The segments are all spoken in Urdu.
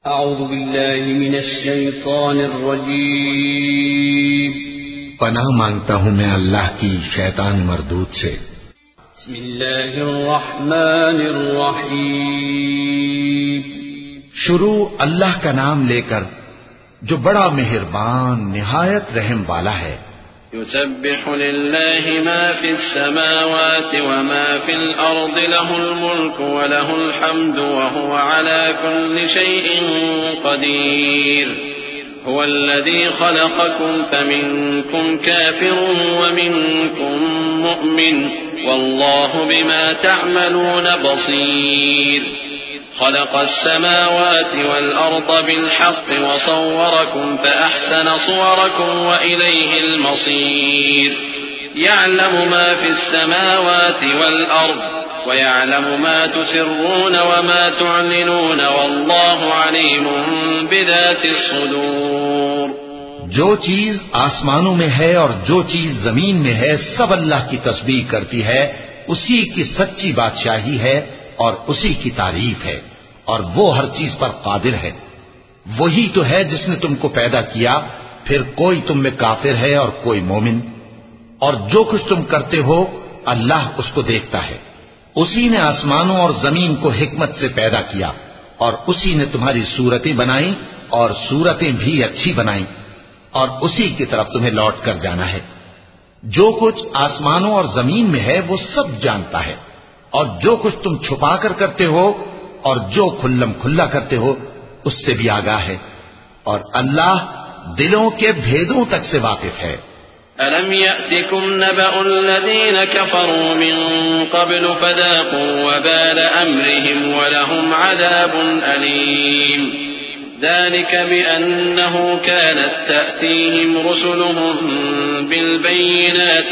اعوذ باللہ من الشیطان الرجیم پناہ مانگتا ہوں میں اللہ کی شیطان مردود سے۔ بسم اللہ الرحمن الرحیم شروع اللہ کا نام لے کر جو بڑا مہربان نہایت رحم والا ہے۔ يسبح لله ما في السماوات وما في الأرض له الملك وله الحمد وهو على كل شيء قدير هو الذي خلقكم فمنكم كافر ومنكم مؤمن والله بما تعملون بصير خلق السماوات والأرض بالحق وصوركم فأحسن صوركم وإليه المصير يعلم ما في السماوات والأرض ويعلم ما تسرون وما تعلنون والله عليم بذات الصدور۔ جو چیز آسمانوں میں ہے اور جو چیز زمین میں ہے سب اللہ کی تسبیح کرتی ہے، اسی کی سچی بادشاہی ہے اور اسی کی تعریف ہے، اور وہ ہر چیز پر قادر ہے۔ وہی تو ہے جس نے تم کو پیدا کیا، پھر کوئی تم میں کافر ہے اور کوئی مومن، اور جو کچھ تم کرتے ہو اللہ اس کو دیکھتا ہے۔ اسی نے آسمانوں اور زمین کو حکمت سے پیدا کیا، اور اسی نے تمہاری صورتیں بنائی اور صورتیں بھی اچھی بنائی، اور اسی کی طرف تمہیں لوٹ کر جانا ہے۔ جو کچھ آسمانوں اور زمین میں ہے وہ سب جانتا ہے، اور جو کچھ تم چھپا کر کرتے ہو اور جو کھلم کھلا کرتے ہو اس سے بھی آگاہ ہے، اور اللہ دلوں کے بھیدوں تک سے واقف ہے۔ أَلَمْ يَأْتِكُمْ نَبَأُ الَّذِينَ كَفَرُوا مِن قَبْلُ فَذَاقُوا وَبَالَ أَمْرِهِمْ وَلَهُمْ عَذَابٌ أَلِيمٌ ذَلِكَ بِأَنَّهُ كَانَتْ تَأْتِيهِمْ رُسُلُهُم بِالْبَيِّنَاتِ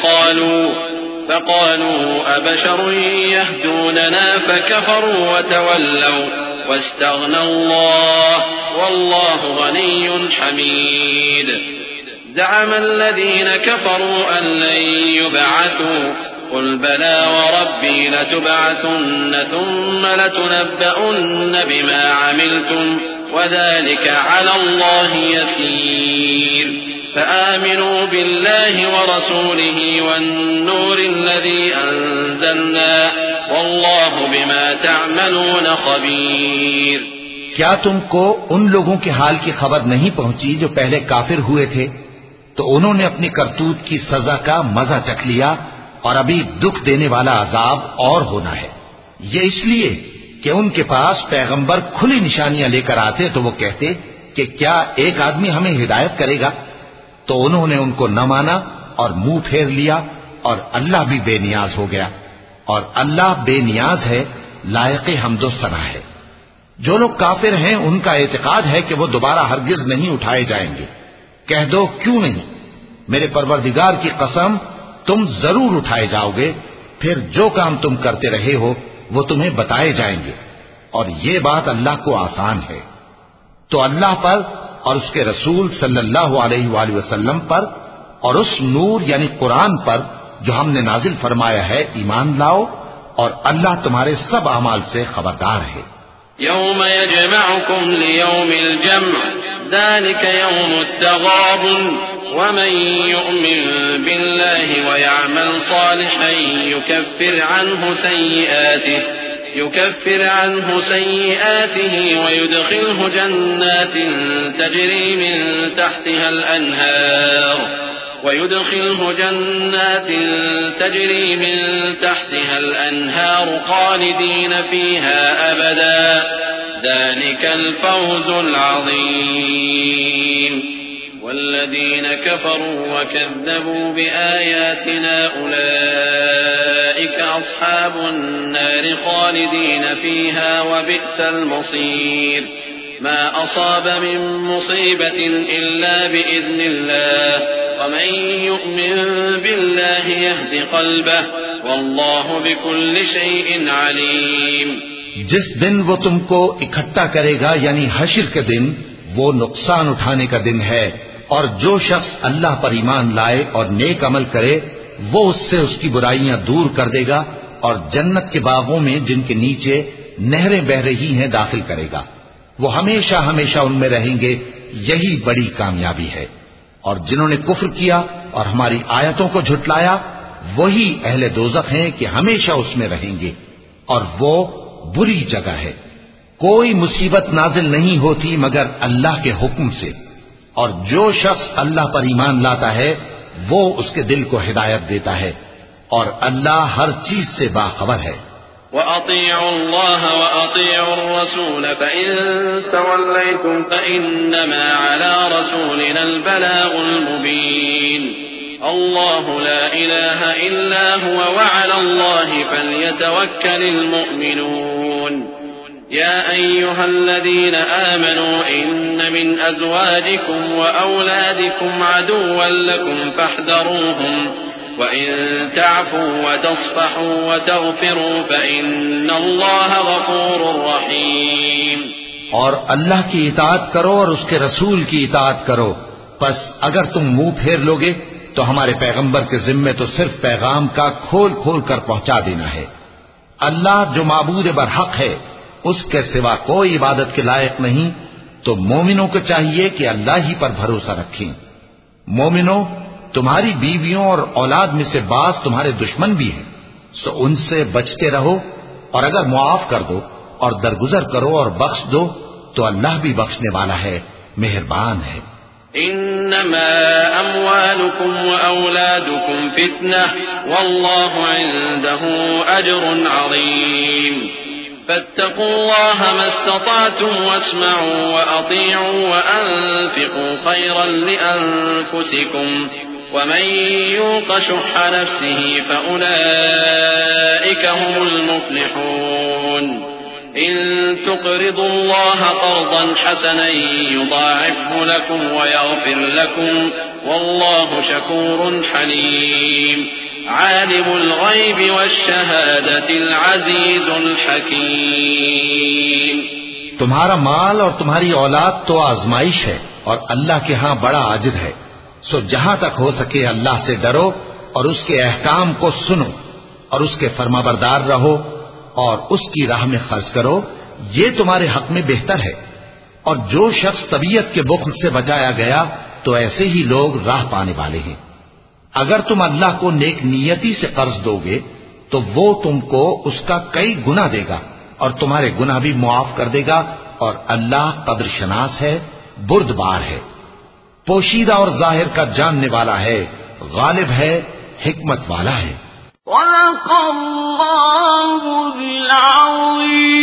فقالوا أبشر يهدوننا فكفروا وتولوا واستغنى الله والله غني حميد زعم الذين كفروا أن لن يبعثوا قل بلى وربي لتبعثن ثم لتنبؤن بما عملتم وذلك على الله يسير فآمنوا بالله ورسوله والنور الذي أنزلنا والله بما تعملون خبير۔ کیا تم کو ان لوگوں کے حال کی خبر نہیں پہنچی جو پہلے کافر ہوئے تھے؟ تو انہوں نے اپنی کرتوت کی سزا کا مزہ چکھ لیا، اور ابھی دکھ دینے والا عذاب اور ہونا ہے۔ یہ اس لیے کہ ان کے پاس پیغمبر کھلی نشانیاں لے کر آتے تو وہ کہتے کہ کیا ایک آدمی ہمیں ہدایت کرے گا؟ تو انہوں نے ان کو نہ مانا اور منہ پھیر لیا، اور اللہ بھی بے نیاز ہو گیا، اور اللہ بے نیاز ہے، لائق حمد و ثنا ہے۔ جو لوگ کافر ہیں ان کا اعتقاد ہے کہ وہ دوبارہ ہرگز نہیں اٹھائے جائیں گے۔ کہہ دو کیوں نہیں؟ میرے پروردگار کی قسم تم ضرور اٹھائے جاؤ گے، پھر جو کام تم کرتے رہے ہو وہ تمہیں بتائے جائیں گے، اور یہ بات اللہ کو آسان ہے۔ تو اللہ پر اور اس کے رسول صلی اللہ علیہ وآلہ وسلم پر اور اس نور یعنی قرآن پر جو ہم نے نازل فرمایا ہے ایمان لاؤ، اور اللہ تمہارے سب اعمال سے خبردار ہے۔ يوم يجمعكم ليوم الجمع ذلك يوم التغابن ومن يؤمن بالله ويعمل صالحا يكفر عنه سيئاته ويدخله جنات تجري من تحتها الأنهار خالدين فيها أبدا ذلك الفوز العظيم والذين كفروا وكذبوا بآياتنا أولئك أصحاب النار خالدين فيها وبئس المصير ما أصاب من مصيبة إلا بإذن الله ومن يؤمن بالله يهد قلبه والله بكل شيء عليم۔ جس دن وہ تم کو اکٹھا کرے گا یعنی حشر کے دن، وہ نقصان اٹھانے کا دن ہے، اور جو شخص اللہ پر ایمان لائے اور نیک عمل کرے وہ اس سے اس کی برائیاں دور کر دے گا، اور جنت کے باغوں میں جن کے نیچے نہریں بہ رہی ہیں داخل کرے گا۔ وہ ہمیشہ ہمیشہ ان میں رہیں گے، یہی بڑی کامیابی ہے۔ اور جنہوں نے کفر کیا اور ہماری آیتوں کو جھٹلایا، وہی اہل دوزخ ہیں کہ ہمیشہ اس میں رہیں گے، اور وہ بری جگہ ہے۔ کوئی مصیبت نازل نہیں ہوتی مگر اللہ کے حکم سے، اور جو شخص اللہ پر ایمان لاتا ہے وہ اس کے دل کو ہدایت دیتا ہے، اور اللہ ہر چیز سے باخبر ہے۔ وَأَطِيعُوا اللَّهَ وَأَطِيعُوا الرَّسُولَ فَإِن تَوَلَّيْتُمْ فَإِنَّمَا عَلَى رَسُولِنَا الْبَلَاغُ الْمُبِينُ اللَّهُ لَا إِلَٰهَ إِلَّا هُوَ وَعَلَى اللَّهِ فَلْيَتَوَكَّلِ الْمُؤْمِنُونَ يَا أَيُّهَا الَّذِينَ آمَنُوا إِنَّ مِنْ أَزْوَاجِكُمْ وَأَوْلَادِكُمْ عَدُوًّا لَكُمْ فَاحْذَرُوهُمْ وَإِن تَعْفُوا وَتَصْفَحُوا وَتَغْفِرُوا فَإِنَّ اللَّهَ غَفُورٌ رَّحِيمٌ۔ اور اللہ کی اطاعت کرو اور اس کے رسول کی اطاعت کرو، پس اگر تم منہ پھیر لوگے تو ہمارے پیغمبر کے ذمے تو صرف پیغام کا کھول کھول کر پہنچا دینا ہے۔ اللہ جو معبود برحق ہے، اس کے سوا کوئی عبادت کے لائق نہیں، تو مومنوں کو چاہیے کہ اللہ ہی پر بھروسہ رکھیں۔ مومنوں، تمہاری بیویوں اور اولاد میں سے بعض تمہارے دشمن بھی ہیں، سو ان سے بچتے رہو، اور اگر معاف کر دو اور درگزر کرو اور بخش دو تو اللہ بھی بخشنے والا ہے، مہربان ہے۔ انما اموالكم واولادكم فتنة والله عنده اجر عظيم فاتقوا الله ما استطعتم واسمعوا واطيعوا وانفقوا خيرا لانفسكم ومن يوق شح نفسه فاولئك هم المفلحون إن تقرضوا الله قرضا حسنا يضاعفه لكم ويغفر لكم والله شكور حليم عالم الغيب والشهادة العزيز الحكيم۔ تمہارا مال اور تمہاری اولاد تو آزمائش ہے اور اللہ کے ہاں بڑا اجر ہے، سو جہاں تک ہو سکے اللہ سے ڈرو اور اس کے احکام کو سنو اور اس کے فرمانبردار رہو اور اس کی راہ میں خرچ کرو، یہ تمہارے حق میں بہتر ہے۔ اور جو شخص طبیعت کے بخل سے بچایا گیا تو ایسے ہی لوگ راہ پانے والے ہیں۔ اگر تم اللہ کو نیک نیتی سے قرض دو گے تو وہ تم کو اس کا کئی گنا دے گا اور تمہارے گناہ بھی معاف کر دے گا، اور اللہ قدر شناس ہے، بردبار ہے، پوشیدہ اور ظاہر کا جاننے والا ہے، غالب ہے، حکمت والا ہے۔ صدق اللہ العظیم۔